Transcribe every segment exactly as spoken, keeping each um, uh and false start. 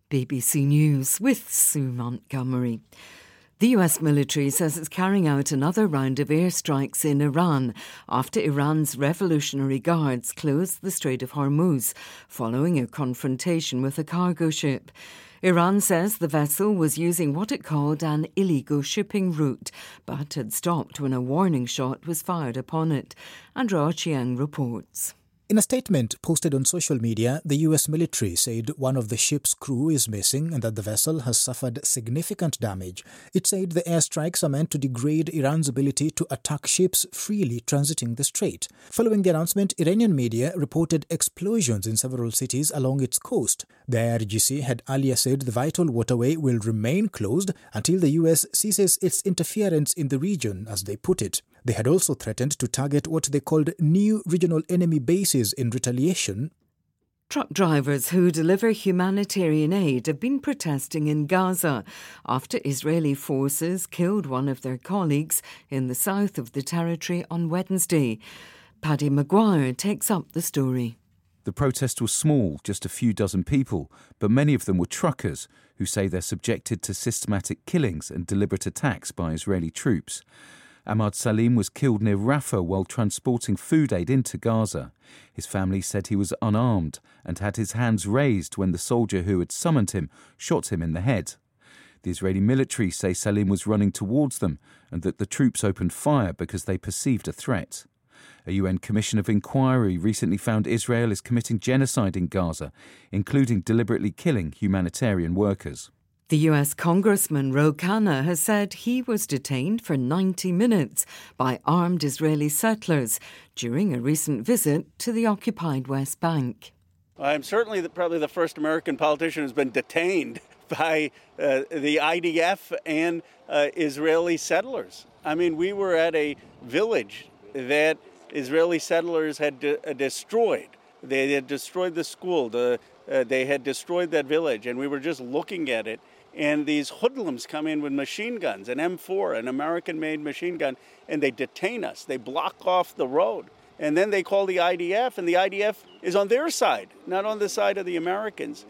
B B C News with Sue Montgomery. The U S military says it's carrying out another round of airstrikes in Iran after Iran's Revolutionary Guards closed the Strait of Hormuz following a confrontation with a cargo ship. Iran says the vessel was using what it called an illegal shipping route, but had stopped when a warning shot was fired upon it. Andrea Chiang reports. In a statement posted on social media, the U S military said one of the ship's crew is missing and that the vessel has suffered significant damage. It said the airstrikes are meant to degrade Iran's ability to attack ships freely transiting the strait. Following the announcement, Iranian media reported explosions in several cities along its coast. The I R G C had earlier said the vital waterway will remain closed until the U S ceases its interference in the region, as they put it. They had also threatened to target what they called new regional enemy bases in retaliation. Truck drivers who deliver humanitarian aid have been protesting in Gaza after Israeli forces killed one of their colleagues in the south of the territory on Wednesday. Paddy Maguire takes up the story. The protest was small, just a few dozen people, but many of them were truckers who say they're subjected to systematic killings and deliberate attacks by Israeli troops. Ahmad Salim was killed near Rafah while transporting food aid into Gaza. His family said he was unarmed and had his hands raised when the soldier who had summoned him shot him in the head. The Israeli military say Salim was running towards them and that the troops opened fire because they perceived a threat. A U N Commission of Inquiry recently found Israel is committing genocide in Gaza, including deliberately killing humanitarian workers. The U S Congressman Ro Khanna has said he was detained for ninety minutes by armed Israeli settlers during a recent visit to the occupied West Bank. I'm certainly the, probably the first American politician who's been detained by uh, the I D F and uh, Israeli settlers. I mean, we were at a village that Israeli settlers had de- uh, destroyed. They had destroyed the school. The, uh, they had destroyed that village, and we were just looking at it. And these hoodlums come in with machine guns, an M four, an American-made machine gun, and they detain us. They block off the road. And then they call the I D F, and the I D F is on their side, not on the side of the Americans.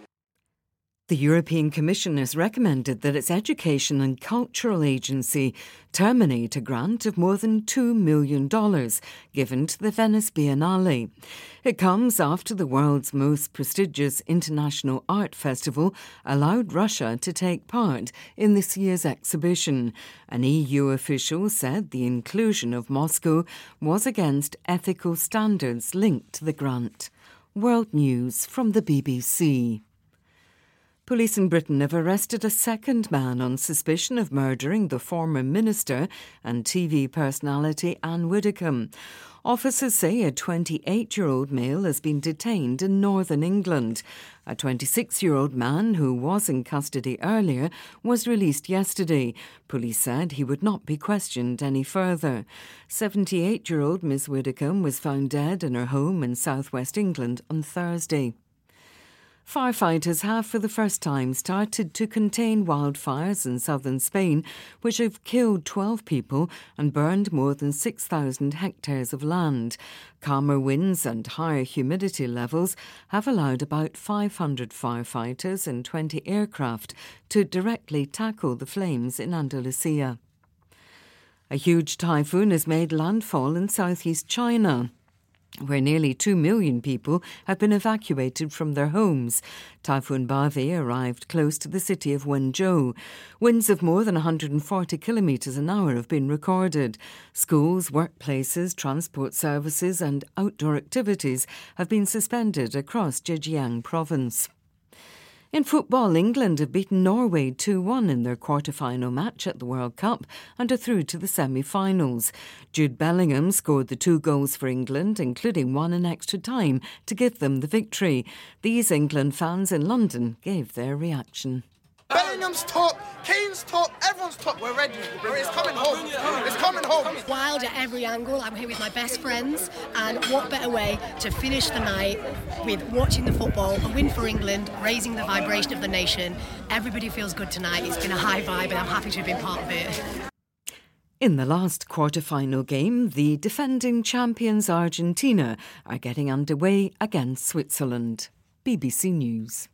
The European Commission has recommended that its Education and Cultural Agency terminate a grant of more than two million dollars given to the Venice Biennale. It comes after the world's most prestigious international art festival allowed Russia to take part in this year's exhibition. An E U official said the inclusion of Moscow was against ethical standards linked to the grant. World News from the B B C. Police in Britain have arrested a second man on suspicion of murdering the former minister and T V personality Anne Widdecombe. Officers say a twenty-eight-year-old male has been detained in northern England. A twenty-six-year-old man who was in custody earlier was released yesterday. Police said he would not be questioned any further. seventy-eight-year-old Miss Widdecombe was found dead in her home in southwest England on Thursday. Firefighters have for the first time started to contain wildfires in southern Spain, which have killed twelve people and burned more than six thousand hectares of land. Calmer winds and higher humidity levels have allowed about five hundred firefighters and twenty aircraft to directly tackle the flames in Andalusia. A huge typhoon has made landfall in southeast China, where nearly two million people have been evacuated from their homes. Typhoon Bavie arrived close to the city of Wenzhou. Winds of more than one hundred forty kilometres an hour have been recorded. Schools, workplaces, transport services and outdoor activities have been suspended across Zhejiang province. In football, England have beaten Norway two one in their quarter-final match at the World Cup and are through to the semi-finals. Jude Bellingham scored the two goals for England, including one in extra time, to give them the victory. These England fans in London gave their reaction. Bellingham's top, Kane's top, everyone's top. We're ready. It's coming home. It's coming home. Wild at every angle. I'm here with my best friends, and what better way to finish the night with watching the football, a win for England, raising the vibration of the nation. Everybody feels good tonight. It's been a high vibe, and I'm happy to have been part of it. In the last quarter-final game, the defending champions Argentina are getting underway against Switzerland. B B C News.